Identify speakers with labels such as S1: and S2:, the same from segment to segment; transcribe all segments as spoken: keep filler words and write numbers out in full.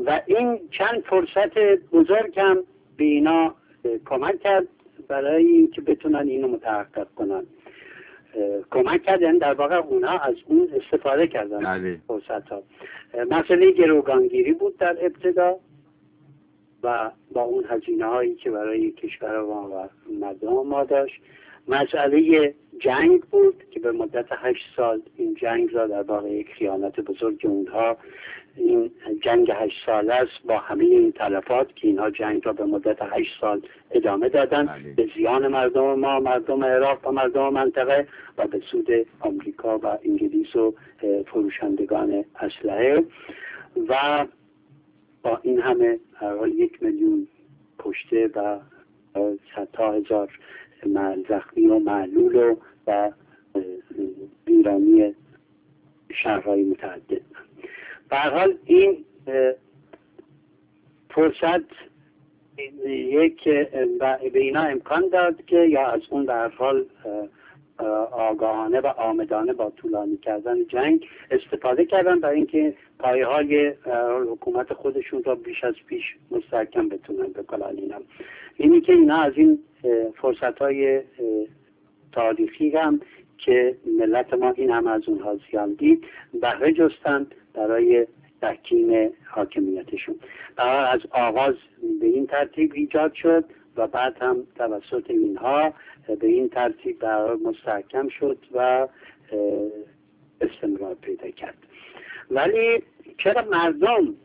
S1: و این چند فرصت بزرگ هم به اینا کمک کرد برای اینکه بتونن اینو متحقق کنن. کمک کردن در واقع اونا از اون استفاده کردن فرصت ها. مسئله گروگانگیری بود در ابتدا و با اون هزینه هایی که برای کشور و مردم ما داشت. مسئله جنگ بود که به مدت هشت سال این جنگ را در واقع یک خیانت بزرگ اونها، این جنگ هشت سال است با همه این تلفات که اینها جنگ را به مدت هشت سال ادامه دادن بله. به زیان مردم ما، مردم عراق و مردم منطقه و به سود آمریکا و انگلیس و فروشندگان اسلحه و با این همه یک میلیون کشته و صدها هزار زخمی و معلول و, و ویرانی شهرهای متعدد. به هر حال این فرصت یک به اینا امکان داد که یا از اون به هر حال آگاهانه و آمدانه با طولانی کردن جنگ استفاده کردن برای اینکه پایه های حکومت خودشون را بیش از پیش مستحکم بتونن بکنن. اینی که اینا از این فرصت های تاریخی هم که ملت ما این هم از اونها زیان دید بهره جستن برای تحکیم حاکمیتشون. از آغاز به این ترتیب ایجاد شد و بعد هم توسط اینها به این ترتیب برای مستحکم شد و استمرار پیدا کرد. ولی چرا مردم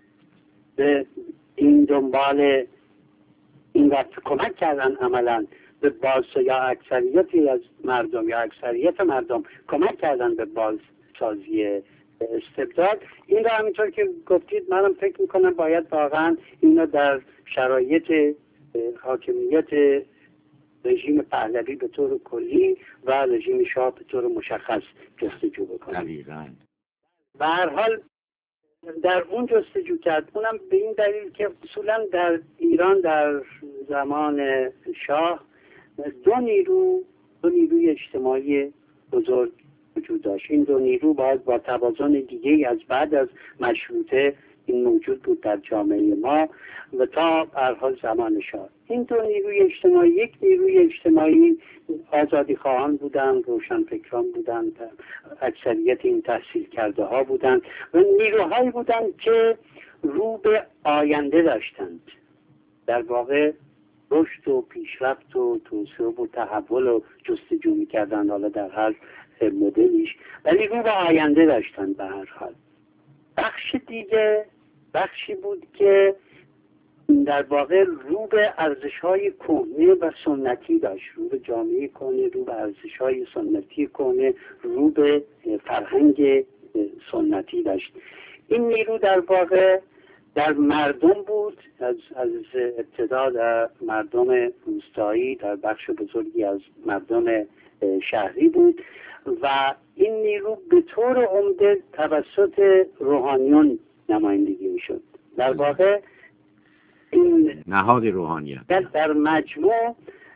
S1: به این دنبال این وقت کمک کردن عملا به باز یا اکثریتی از مردم یا اکثریت مردم کمک کردن به بازسازی استبداد؟ این را همینطور که گفتید منم فکر میکنم باید واقعا اینو در شرایط حاکمیت رژیم پهلوی به طور کلی و رژیم شاه به طور مشخص جستجو بکنیم.
S2: دقیقاً.
S1: به هر حال در اون جستجو کرد، اونم به این دلیل که اصولا در ایران در زمان شاه دو نیرو دو نیروی اجتماعی بزرگ وجود داشت. این دو نیرو باید با توازن دیگه از بعد از مشروطه این موجود بود در جامعه ما و تا به هر حال زمان شاه. این دو نیروی اجتماعی، یک نیروی اجتماعی آزادی خواهان بودند، روشنفکران بودند، اکثریت این تحصیل کرده ها بودند و نیروهایی بودند که رو به آینده داشتند، در واقع رشد و پیشرفت و توسعه و تحول و جستجو می‌کردند، حالا در هر مدلیش، ولی رو به آینده داشتند. به هر حال بخش دیگه بخشی بود که در واقع رو به ارزش‌های کهنه و سنتی داشت، رو به جامعه کهنه، رو به ارزش‌های سنتی کهنه، رو به فرهنگ سنتی داشت. این نیرو در واقع در مردم بود، از از ابتدا در مردم روستایی، در بخش بزرگی از مردم شهری بود و این نیرو به طور عمده توسط روحانیون نمایندگی میشد. در واقع این
S2: نهاد روحانیت
S1: در, در مجموع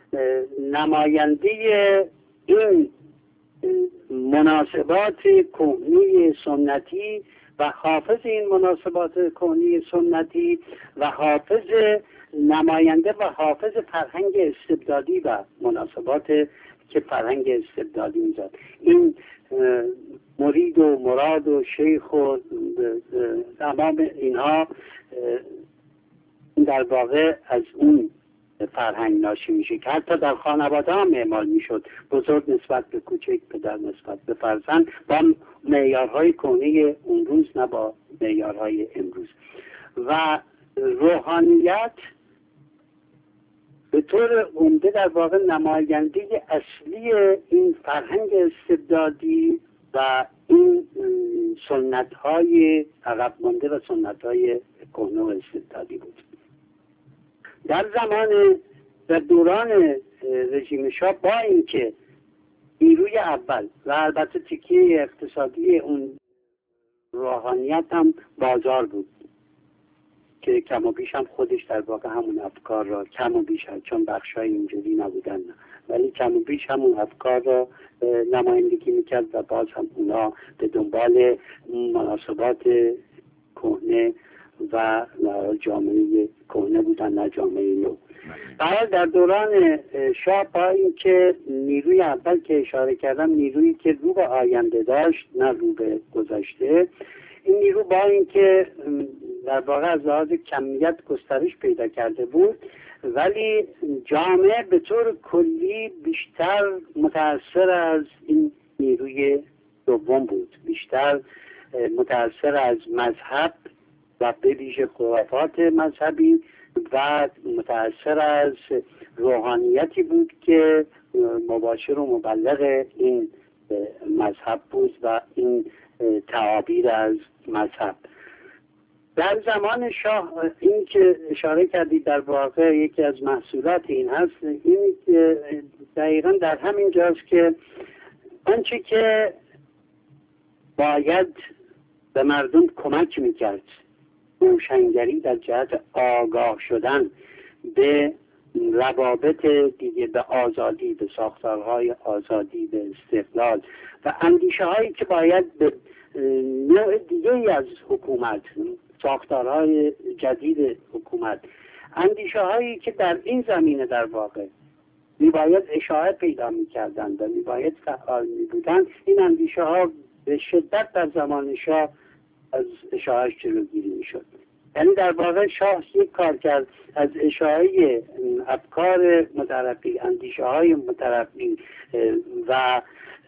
S1: نماینده این مناسبات کهنی سنتی و حافظ این مناسبات کهنی سنتی و حافظ نماینده و حافظ فرهنگ استبدادی و مناسبات که فرهنگ استبدادی میزد. این مرید و مراد و شیخ و تمام اینها در واقع از اون فرهنگ ناشی میشه که حتی در خانواده ها اعمال میشد، بزرگ نسبت به کوچک، پدر نسبت به فرزند، با معیارهای کهنه اون روز نه با معیارهای امروز. و روحانیت به طور عمده در واقع نماینده اصلی این فرهنگ استبدادی و این سنت های عقب مانده و سنت های کهنه و استبدادی بود. در زمان در دوران رژیم شاه با اینکه نیروی اول و البته تکیه اقتصادی اون روحانیت هم بازار بود که کم و بیش هم خودش در واقع همون افکار را کم و بیش هم، چون بخشای اینجوری نبودن، ولی کم و بیش همون افکار را نمایندگی میکرد و باز هم اونا به دنبال مناسبات کهنه و جامعه کهنه بودن نه جامعه نو. برای در دوران شاه با اینکه نیروی اول که اشاره کردم نیرویی که رو به آینده داشت نه رو به گذشته، این نیرو با اینکه در واقع از لحاظ کمیت گسترش پیدا کرده بود ولی جامعه به طور کلی بیشتر متأثر از این نیروی دوم بود، بیشتر متأثر از مذهب و به ویژه خرافات مذهبی و متأثر از روحانیتی بود که مباشر و مبلغ این مذهب بود و این تعابیر از مذهب. در زمان شاه این که اشاره کردید در واقع یکی از محصولات این هست، این دقیقا در همین جاست که آنچه که باید به مردم کمک میکرد، روشنگری در جهت آگاه شدن به روابط دیگه، به آزادی، به ساختارهای آزادی، به استقلال و اندیشه هایی که باید به نوع دیگه از حکومت، ساختارهای جدید حکومت، اندیشه هایی که در این زمینه در واقع میباید اشاعه پیدا میکردند و میباید فعال میبودند، این اندیشه ها به شدت در زمان شاه از اشاعهش جلوگیری میشد. یعنی در واقع شاه یک کار کرد، از اشاعه افکار مترقی، اندیشه های مترقی و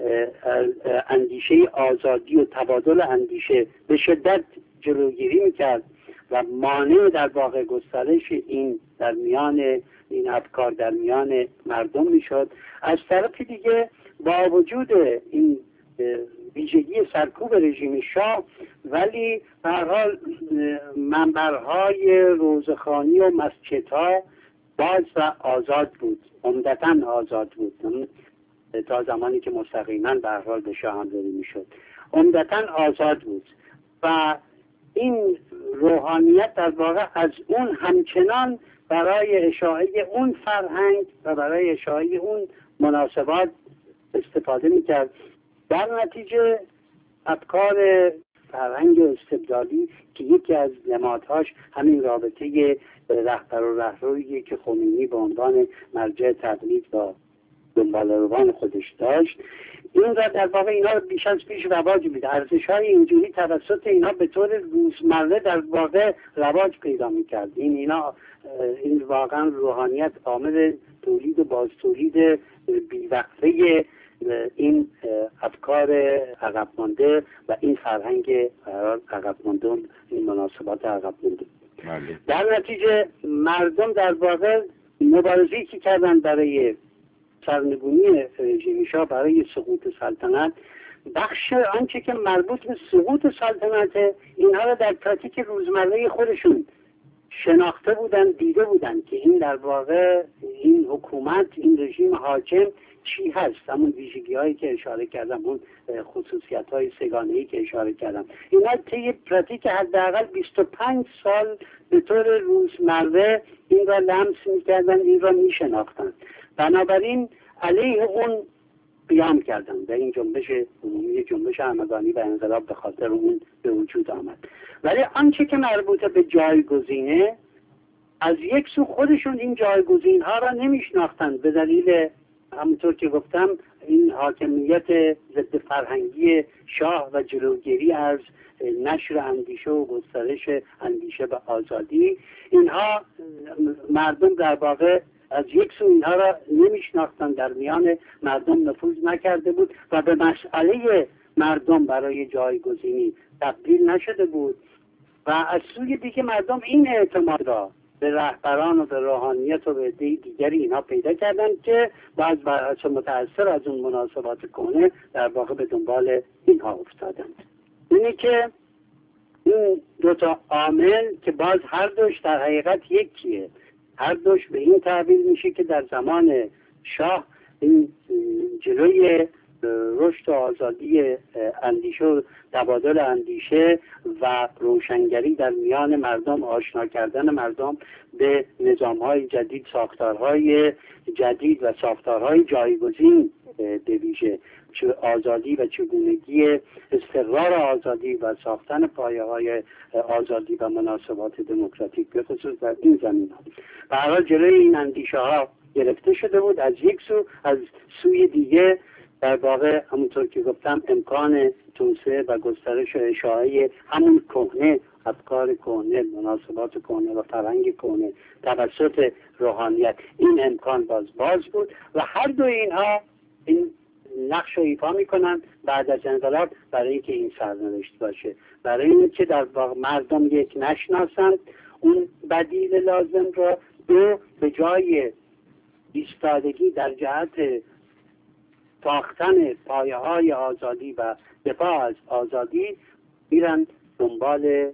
S1: اندیشه آزادی و تبادل اندیشه به شدت جلوگیری میکرد و مانع در واقع گسترش این در میان این افکار در میان مردم میشد. از طرف دیگه با وجود این ویژگی سرکوب رژیم شاه ولی به هر حال منبرهای روزخوانی و مسجدها باز و آزاد بود، عمدتاً آزاد بود تا زمانی که مستقیما به هر حال به شاه حمله میشد، عمدتاً آزاد بود و این روحانیت در واقع از اون همچنان برای اشاعه اون فرهنگ و برای اشاعه اون مناسبات استفاده میکرد. در نتیجه افکار فرهنگ استبدادی که یکی از نمادهاش همین رابطه رهبر و رهرویی که خمینی به عنوان مرجع تقلید با دنباله‌روان خودش داشت، این را در واقع اینا بیش از پیش رواج میده. ارزش‌های اینجوری توسط اینا به طور روزمره در واقع رواج پیدا میکرد. این اینا این واقعا روحانیت عامل تولید و باز تولید بی‌وقفه این افکار عقب مانده و این فرهنگ عقب مانده، این مناسبات عقب مانده. در نتیجه مردم در واقع مبارزه‌ای که کردن برای سرنگونی رژیم شاه، برای سقوط سلطنت، بخش آنچه که مربوط به سقوط سلطنت اینها را در پراتیک روزمره خودشون شناخته بودن، دیده بودن که این در واقع این حکومت، این رژیم حاکم چی هست، همون ویژگی هایی که اشاره کردم، اون خصوصیت های سگانه‌ای که اشاره کردم، اینا طی پراتیک حداقل بیست و پنج سال به طور روزمره این را لمس می‌کردن، این را می‌شناختن، بنابراین علیه اون قیام کردن و این جنبش عمومی، جنبش همگانی و انقلاب به خاطر اون به وجود آمد. ولی آنچه که مربوط به جایگزینه، از یک سو خودشون این جایگزین ها را نمیشناختند به دلیل همونطور که گفتم این حاکمیت ضد فرهنگی شاه و جلوگیری از نشر اندیشه و گسترش اندیشه و آزادی. اینها مردم در واقع از یک سو اینها را نمیشناختن، در میان مردم نفوذ نکرده بود و به مسئله مردم برای جایگزینی تبدیل نشده بود و از سوی دیگه مردم این اعتماد را به رهبران و به روحانیت و به عده دیگری اینها پیدا کردن که باز بر متأثر از اون مناسبات کهنه در واقع به دنبال اینها افتادند. اینه که این دو تا عامل که باز هر دوش در حقیقت یکیه، هر دوش به این تعبیر میشه که در زمان شاه این جلوی رشد و آزادی اندیشه و تبادل اندیشه و روشنگری در میان مردم، آشنا کردن مردم به نظام‌های جدید، ساختارهای جدید و ساختارهای جایگزین به ویژه آزادی و چگونگی استقرار آزادی و ساختن پایه های آزادی و مناسبات دموکراتیک به خصوص در این زمین ها. به هر حال جلوی این اندیشه ها گرفته شده بود از یک سو، از سوی دیگه در واقع همونطور که گفتم امکان توسعه و گسترش اشاعه همون کهنه، افکار کهنه، مناسبات کهنه و فرهنگ کهنه توسط روحانیت، این امکان باز باز بود و هر دو اینها این نقش رو ایفا میکنن بعد از انقلاب برای اینکه این سرنوشت باشه، برای اینکه در واقع مردم یک نشناسند اون بدیل لازم را، دو به جای ایستادگی در جهت ساختن پایه های آزادی و دفاع از آزادی میرن دنبال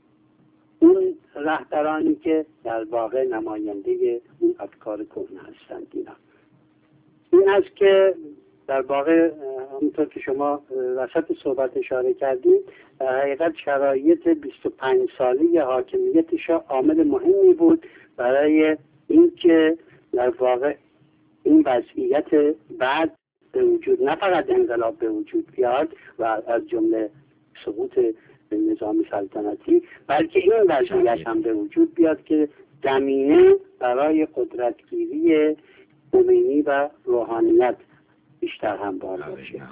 S1: اون رهبرانی که در واقع نماینده اون افکار کهنه هستند. اینا این است که در واقع همونطور که شما وسط صحبت اشاره کردید، حقیقت شرایط بیست و پنج ساله حاکمیت شاه عامل مهمی بود برای اینکه در واقع این وضعیت بعد به وجود، نه فقط انقلاب به وجود بیاد و از جمله سقوط نظام سلطنتی، بلکه این وضعیت هم به وجود بیاد که زمینه برای قدرتگیری خمینی و روحانیت بیشتر هموار باشه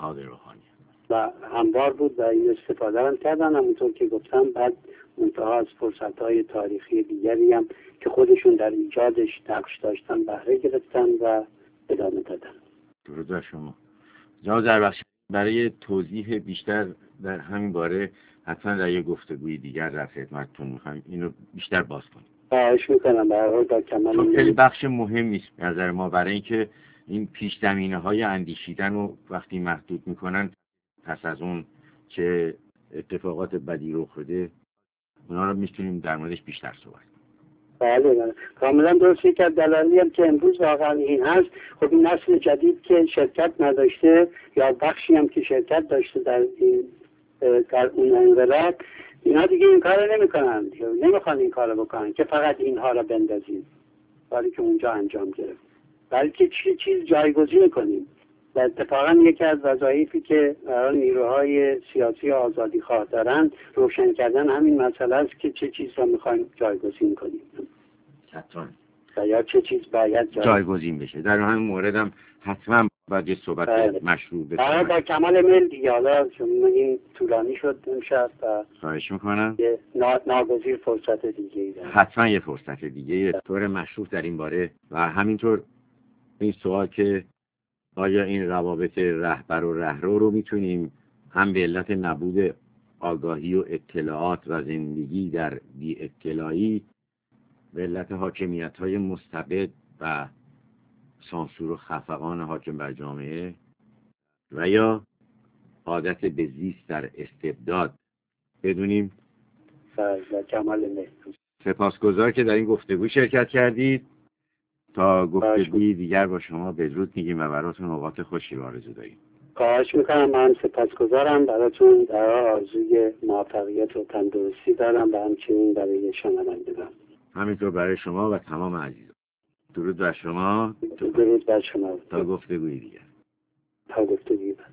S1: و هموار بود و این استفاده هم کردن. همونطور که گفتم بعد منتها از فرصت‌های تاریخی دیگری هم که خودشون در ایجادش نقش داشتن بهره گرفتن و ادامه دادن.
S2: درود بر شما جناب زربخشی. برای توضیح بیشتر در همین باره حتما در یک گفتگوی دیگر در خدمتتون میخوایم اینو بیشتر باز کنیم.
S1: خواهش میکنم. به هر حال در کمال
S2: چون خیلی بخش مهمی است به نظر ما برای اینکه این پیش زمینه های اندیشیدن رو وقتی محدود میکنن پس از اون چه اتفاقات بدی رخ داده اونا رو میتونیم در موردش بیشتر صحبت کنیم.
S1: بله بله کاملا درسته که دلالی هم که امروز واقعا این هست. خب این نسل جدید که شرکت نداشته یا بخشی هم که شرکت داشته در این در اون انقلاب، اینا دیگه این کار نمی کنن، نمیخوان این کار بکنن که فقط اینها را بندازیم کاری که اونجا انجام گرفت، بلکه چی چیز جایگزین کنیم. و اتفاقا یکی از وظایفی که نیروهای سیاسی آزادی خواه دارن روشن کردن همین مسئله است که چه چیز را میخوایم جایگزین کنیم
S2: حتما
S1: و یا چه چیز باید
S2: جایگزین بشه. در همین مورد هم حتما باید یه صحبت بله. مشروع بشه
S1: با کمال میل دیگه. حالا چون این طولانی شد امشب و
S2: خواهش میکنم
S1: ناگزیر فرصت دیگه ای
S2: حتما یه فرصت دیگه طور مشروع در این باره. و همینطور این سوال که آیا این روابط رهبر و رهرو رو میتونیم هم به علت نبود آگاهی و اطلاعات و زندگی در بی اطلاعی، به علت حاکمیت‌های مستبد و سانسور و خفقان حاکم بر جامعه و یا عادت به زیست در استبداد بدونیم؟
S1: کمال میل.
S2: سپاسگزار که در این گفتگو شرکت کردید. تا گفتگوی دیگر با شما بدرود میگیم و براتون اوقات خوشی رو آرزو داریم.
S1: خواهش میکنم. من سپاسگزارم براتون. در آرزوی موفقیت و تندرستی دارم و همچنین برای شنوندگان.
S2: همینطور برای شما و تمام عزیزان. درود بر شما.
S1: درود بر شما.
S2: تا گفتگوی دیگر.
S1: تا گفتگوی دیگر.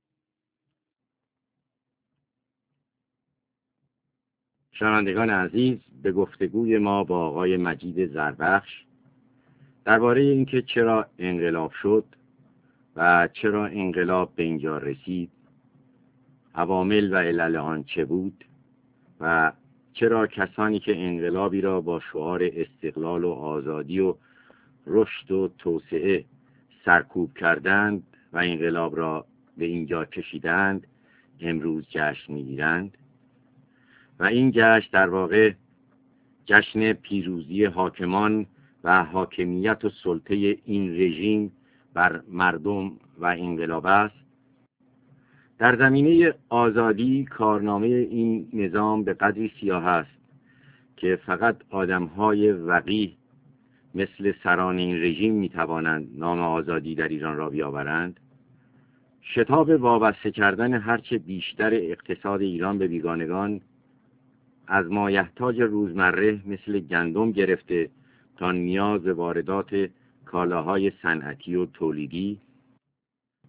S2: شنوندگان عزیز، به گفتگوی ما با آقای مجید زربخش درباره اینکه چرا انقلاب شد و چرا انقلاب به اینجا رسید، عوامل و علل آن چه بود و چرا کسانی که انقلابی را با شعار استقلال و آزادی و رشد و توسعه سرکوب کردند و انقلاب را به اینجا کشیدند امروز جشن می‌گیرند و این جشن در واقع جشن پیروزی حاکمان و حاکمیت و سلطه این رژیم بر مردم و انقلاب است. در زمینه آزادی کارنامه این نظام به قدری سیاه است که فقط آدم‌های وقیح مثل سران این رژیم می‌توانند نام آزادی در ایران را بیاورند. شتاب وابسته کردن هرچه بیشتر اقتصاد ایران به بیگانگان از مایحتاج روزمره مثل گندم گرفته تا نیاز به واردات کالاهای صنعتی و تولیدی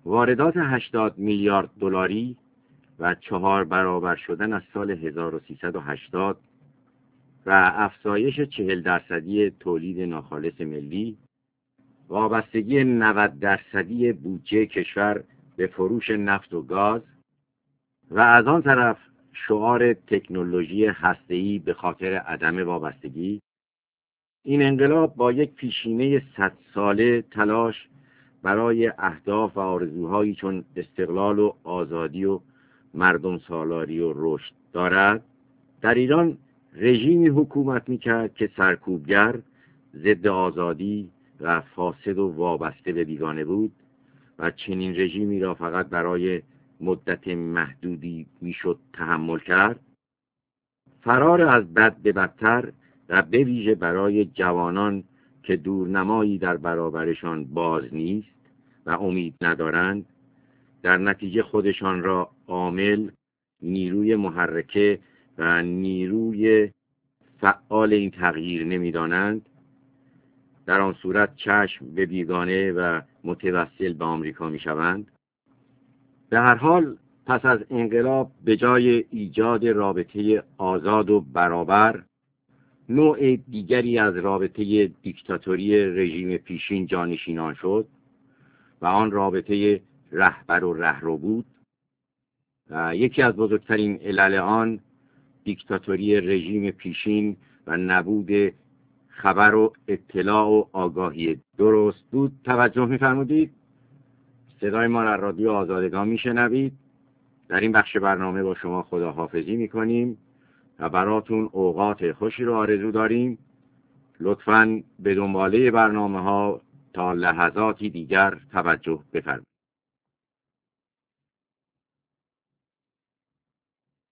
S2: واردات هشتاد میلیارد دلاری و چهار برابر شدن از سال هزار و سیصد و هشتاد و افزایش چهل درصدی تولید ناخالص ملی، وابستگی نود درصدی بودجه کشور به فروش نفت و گاز و از آن طرف شعار تکنولوژی هسته‌ای به خاطر عدم وابستگی، این انقلاب با یک پیشینه صد ساله تلاش برای اهداف و آرزوهایی چون استقلال و آزادی و مردم سالاری و رشد دارد، در ایران رژیمی حکومت میکرد که سرکوبگر، ضد آزادی و فاسد و وابسته به بیگانه بود و چنین رژیمی را فقط برای مدت محدودی میشد تحمل کرد. فرار از بد به بدتر و به ویژه برای جوانان که دورنمایی در برابرشان باز نیست و امید ندارند، در نتیجه خودشان را عامل، نیروی محرکه و نیروی فعال این تغییر نمی‌دانند، در آن صورت چشم به بیگانه و متوسل به آمریکا می‌شوند. به هر حال پس از انقلاب به جای ایجاد رابطه آزاد و برابر، نوع دیگری از رابطه دیکتاتوری رژیم پیشین جانشینان شد و آن رابطه رهبر و رهرو بود. و یکی از بزرگترین علل آن دیکتاتوری رژیم پیشین و نبود خبر و اطلاع و آگاهی درست بود. توجه می‌فرمودید؟ صدای ما را رادیو آزادگان میشنوید. در این بخش برنامه با شما خداحافظی میکنیم و براتون اوقات خوشی رو آرزو داریم. لطفاً به دنباله برنامه ها تا لحظاتی دیگر توجه بفرمایید.